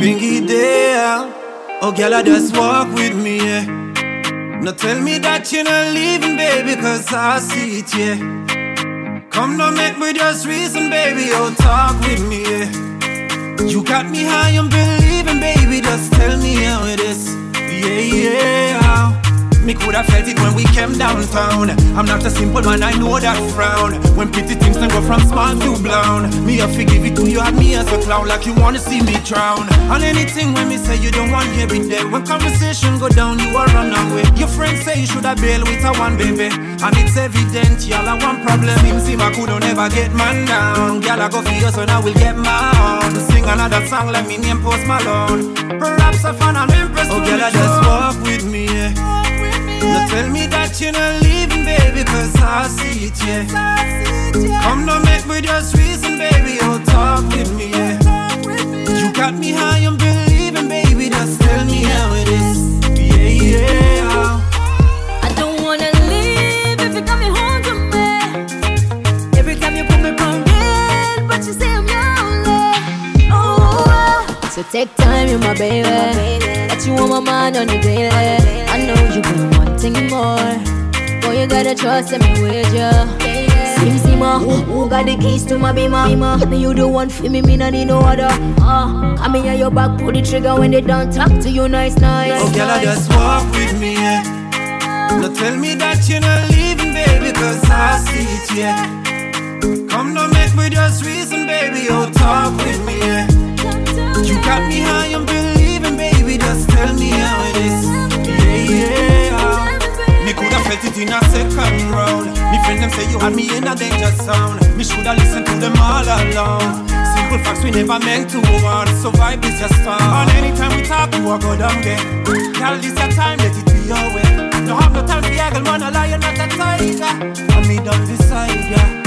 Thingy there. Oh, girl, I just walk with me, yeah. Now tell me that you're not leaving, baby, cause I see it, yeah. Come now, make me just reason, baby, oh, talk with me, yeah. You got me high, I'm believing, baby, just tell me how it is. Yeah. Me coulda felt it when we came downtown. I'm not a simple man, I know that frown. When pretty things can go from small to blown. Me have to give it to you, had me as a clown, like you wanna see me drown. And anything when me say you don't want hear it there. When conversation go down, you are run away. Your friends say you shoulda bail with a one baby, and it's evident y'all are one problem. Him see my coulda never get man down. Girl I go for you, so now we'll get my own. Sing another song, let me name Post Malone. Perhaps I found an impress. Oh girl, I just walk with me, yeah. Now tell me that you're not leaving, baby, cause I see it, yeah. Come now, make me just reason, baby, oh, talk with me, yeah. You got me high, I'm believing, baby, just tell me how it is, yeah. I don't wanna leave if you got me home to me. Every time you put me on red, but you say I'm lonely. Oh, so take time, you're my baby. That you want my mind on the daily. I know you been wanting more. Boy, you gotta trust me with ya. Sim, who got the keys to my beamer? You the one for me not need no other. Come here, your back, pull the trigger when they don't talk to you nice. Oh, girl, I just walk with me, yeah. Now tell me that you're not leaving, baby, cause I see it, yeah. Come now, make me just reason, baby, oh, talk with me, yeah. You got me high, I'm believing, baby, just tell me how it is, yeah. Me coulda felt it in a second round. Me friend them say you had me in a danger zone. Me shoulda listened to them all along. Simple facts we never meant to want. So vibe is your star. And anytime we talk, we walk go down there. Girl, this your time, let it be your way. Don't have no time for your girl, man, a lion, not a tiger. And me don't decide, yeah.